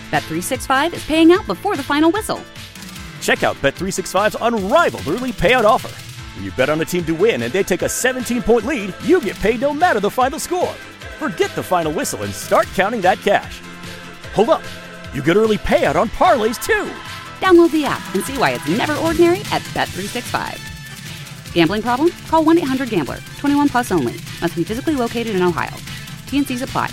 Bet365 is paying out before the final whistle. Check out Bet365's unrivaled early payout offer. When you bet on a team to win and they take a 17-point lead, you get paid no matter the final score. Forget the final whistle and start counting that cash. Hold up. You get early payout on parlays, too. Download the app and see why it's never ordinary at Bet365. Gambling problem? Call 1-800-GAMBLER. 21 plus only. Must be physically located in Ohio. T&Cs apply.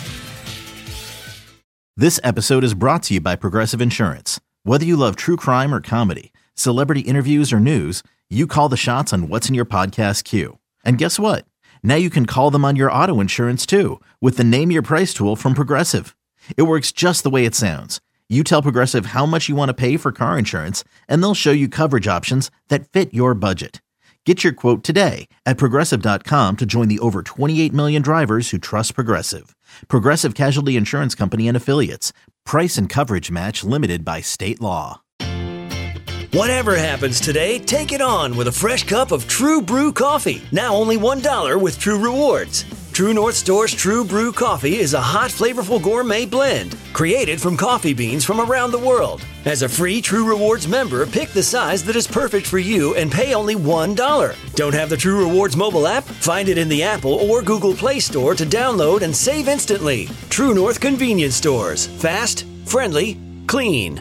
This episode is brought to you by Progressive Insurance. Whether you love true crime or comedy, celebrity interviews or news, you call the shots on what's in your podcast queue. And guess what? Now you can call them on your auto insurance too with the Name Your Price tool from Progressive. It works just the way it sounds. You tell Progressive how much you want to pay for car insurance, and they'll show you coverage options that fit your budget. Get your quote today at Progressive.com to join the over 28 million drivers who trust Progressive. Progressive Casualty Insurance Company and Affiliates. Price and coverage match limited by state law. Whatever happens today, take it on with a fresh cup of True Brew coffee. Now only $1 with True Rewards. True North Store's True Brew coffee is a hot, flavorful gourmet blend created from coffee beans from around the world. As a free True Rewards member, pick the size that is perfect for you and pay only $1. Don't have the True Rewards mobile app? Find it in the Apple or Google Play Store to download and save instantly. True North Convenience Stores. Fast, friendly, clean.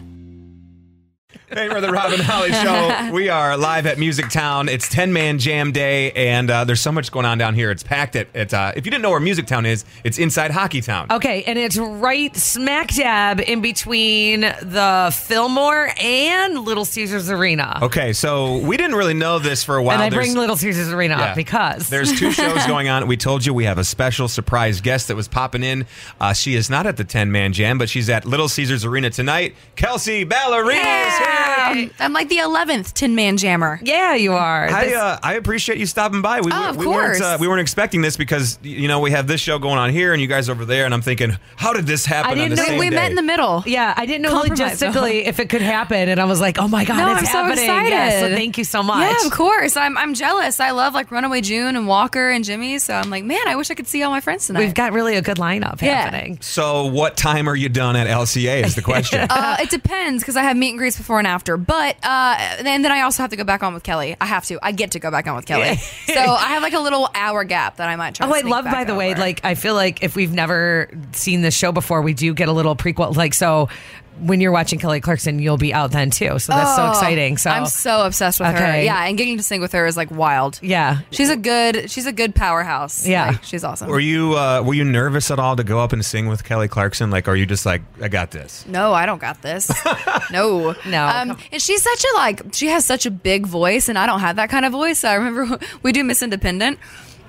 Hey, we're the Rob and Holly Show. We are live at Music Town. It's 10-Man Jam Day, and there's so much going on down here. It's packed. If you didn't know where Music Town is, it's inside Hockey Town. Okay, and it's right smack dab in between the Fillmore and Little Caesars Arena. Okay, so we didn't really know this for a while. And I bring Little Caesars Arena up because there's two shows going on. We told you we have a special surprise guest that was popping in. She is not at the 10-Man Jam, but she's at Little Caesars Arena tonight. Kelsey Ballerina is here. I'm like the 11th Tin Man Jammer. Yeah, you are. I appreciate you stopping by. Of course. We weren't expecting this because, you know, we have this show going on here and you guys over there, and I'm thinking, how did this happen on the same day? We met in the middle. Yeah, I didn't know logistically if it could happen, and I was like, oh my God, it's happening. So excited. Yes, so thank you so much. Yeah, of course. I'm jealous. I love like Runaway June and Walker and Jimmy, so I'm like, man, I wish I could see all my friends tonight. We've got really a good lineup happening. So what time are you done at LCA is the question. It depends because I have meet and greets before and after, but then I also have to go back on with Kelly. I get to go back on with Kelly. So I have like a little hour gap that I might try to sneak love, back by the way, over. like I feel like if we've never seen this show before, we do get a little prequel. Like, so when you're watching Kelly Clarkson, you'll be out then too. So that's so exciting. So I'm so obsessed with her. Yeah, and getting to sing with her is like wild. Yeah. She's a good powerhouse. Yeah. Like, she's awesome. Were you nervous at all to go up and sing with Kelly Clarkson? Like, are you just like, I got this? No, I don't got this. No. And she's she has such a big voice, and I don't have that kind of voice. I remember we do Miss Independent,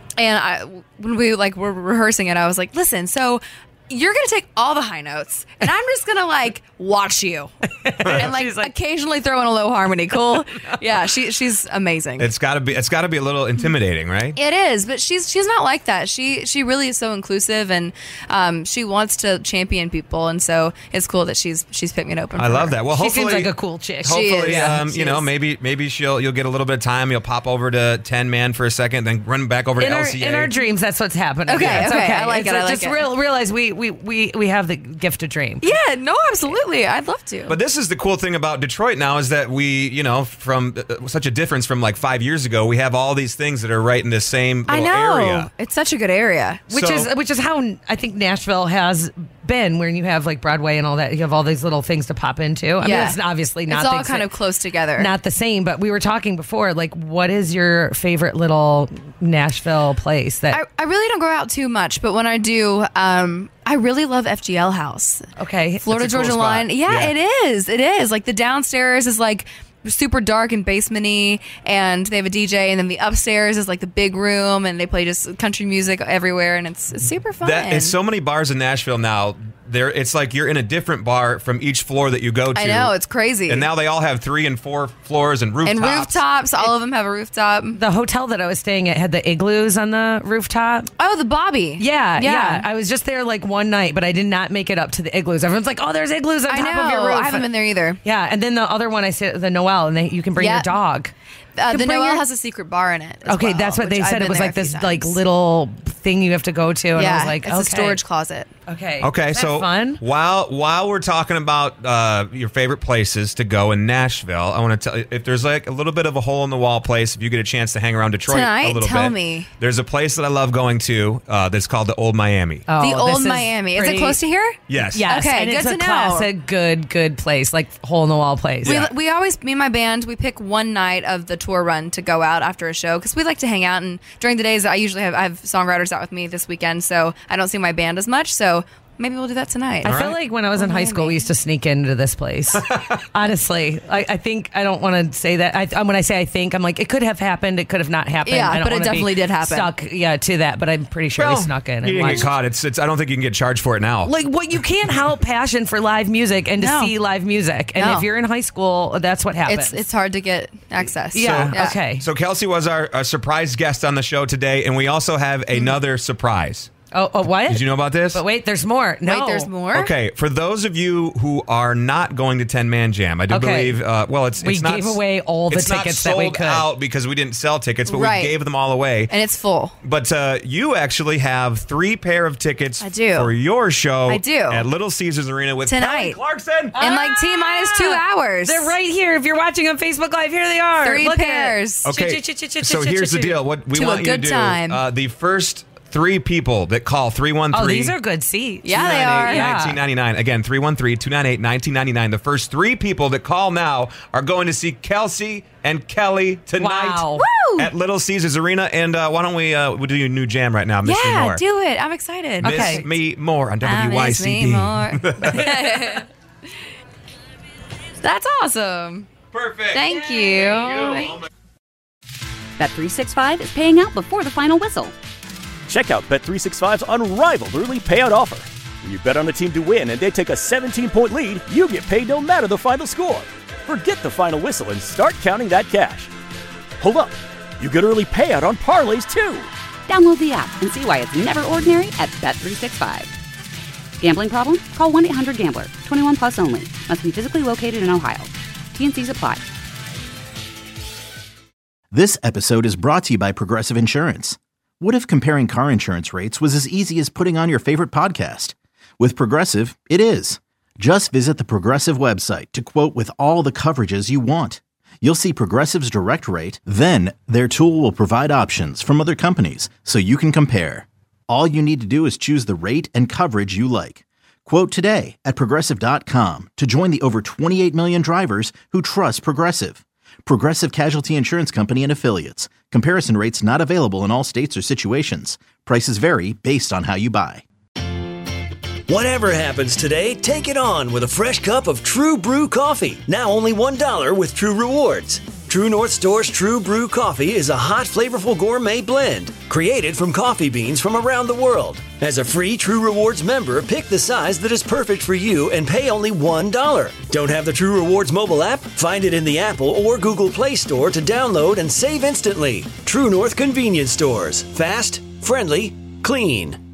and when we were rehearsing it, I was like, listen, so you're going to take all the high notes, and I'm just going to watch you and occasionally throw in a low harmony. Cool. Yeah. She's amazing. It's gotta be a little intimidating, right? It is, but she's not like that. She really is so inclusive, and she wants to champion people. And so it's cool that she's picked it open. I love that. Well, she hopefully, seems like a cool chick. Hopefully, she is. maybe you'll get a little bit of time. You'll pop over to 10-Man for a second, then run back over to LCA. In our dreams, that's what's happening. Okay. I like it. Just realize we have the gift of dream. Yeah, no, absolutely. I'd love to. But this is the cool thing about Detroit now is that we, from such a difference from 5 years ago, we have all these things that are right in the same little area. It's such a good area. Which is how I think Nashville has been, where you have Broadway and all that. You have all these little things to pop into. I mean, it's obviously not. It's all kind of close together. Not the same, but we were talking before, what is your favorite little Nashville place that I really don't go out too much, but when I do, I really love FGL House. Okay. Florida Georgia Line. Yeah, it is. It is. The downstairs is super dark and basement-y, and they have a DJ, and then the upstairs is the big room, and they play just country music everywhere, and it's super fun. It's so many bars in Nashville now. It's like you're in a different bar from each floor that you go to. I know, it's crazy. And now they all have 3 and 4 floors and rooftops. And rooftops, all of them have a rooftop. The hotel that I was staying at had the igloos on the rooftop. Oh, the Bobby. Yeah. I was just there one night, but I did not make it up to the igloos. Everyone's like, oh, there's igloos on top of your roof. I haven't been there either. Yeah, and then the other one I stayed at, the Noel, and you can bring your dog. The Noel has a secret bar in it. Okay, well, that's what they said. It was like this like times. little thing you have to go to. And I was like, it's a storage closet. Okay. Okay, Isn't so that fun? while we're talking about your favorite places to go in Nashville, I want to tell you, if there's like a little bit of a hole in the wall place, if you get a chance to hang around Detroit Tonight, a little tell bit, me. There's a place that I love going to that's called the Old Miami. Oh, The this Old is Miami. Is it pretty- close to here? Yes. Yes. Okay, and good it's to a know. classic, good place, like hole in the wall place. Yeah. We always, me and my band, we pick one night of the tour run to go out after a show because we like to hang out. And during the days, I have songwriters out with me this weekend, so I don't see my band as much. So maybe we'll do that tonight. I feel like when I was in high school, we used to sneak into this place. Honestly, I think I don't want to say that. When I say I think, I'm like, it could have happened. It could have not happened. Yeah, I don't but it wanna be definitely did happen. Stuck, to that. But I'm pretty sure we snuck in. You And didn't get watched. caught. It's. I don't think you can get charged for it now. Like, what you can't help passion for live music and to No. see live music. And No. if you're in high school, that's what happens. It's hard to get access. Yeah. Okay. So Kelsey was our surprise guest on the show today, and we also have another surprise. Oh, what? Did you know about this? But wait, there's more. No. Wait, there's more? Okay, for those of you who are not going to 10 Man Jam, I do Okay. believe. We it's not, gave away all the it's not tickets that we sold could. out because we didn't sell tickets, but Right. we gave them all away. And it's full. But you actually have 3 pair of tickets I do. for your show I do. at Little Caesars Arena with Tonight. Kelly Clarkson. In like T-minus 2 hours. They're right here. If you're watching on Facebook Live, here they are. 3 Look at it. pairs. Okay, so here's the deal. What we To a want you to good do, time. the first 3 people that call 313. Oh, these are good seats. Yeah, they are. 1999. Again, 313-298-1999. The first 3 people that call now are going to see Kelsey and Kelly tonight Wow. Woo! at Little Caesars Arena. And why don't we'll do a new jam right now, Miss Me Yeah, More. do it. I'm excited. Miss Okay. Me More on I miss me WYCD. more. That's awesome. Perfect. Thank you. Bet365 is paying out before the final whistle. Check out Bet365's unrivaled early payout offer. When you bet on a team to win and they take a 17-point lead, you get paid no matter the final score. Forget the final whistle and start counting that cash. Hold up. You get early payout on parlays too. Download the app and see why it's never ordinary at Bet365. Gambling problem? Call 1-800-GAMBLER. 21 plus only. Must be physically located in Ohio. T&Cs apply. This episode is brought to you by Progressive Insurance. What if comparing car insurance rates was as easy as putting on your favorite podcast? With Progressive, it is. Just visit the Progressive website to quote with all the coverages you want. You'll see Progressive's direct rate, then their tool will provide options from other companies so you can compare. All you need to do is choose the rate and coverage you like. Quote today at Progressive.com to join the over 28 million drivers who trust Progressive. Progressive Casualty Insurance Company and Affiliates. Comparison rates not available in all states or situations. Prices vary based on how you buy. Whatever happens today, take it on with a fresh cup of True Brew coffee. Now only $1 with True Rewards. True North Store's True Brew coffee is a hot, flavorful gourmet blend created from coffee beans from around the world. As a free True Rewards member, pick the size that is perfect for you and pay only $1. Don't have the True Rewards mobile app? Find it in the Apple or Google Play Store to download and save instantly. True North Convenience Stores. Fast, friendly, clean.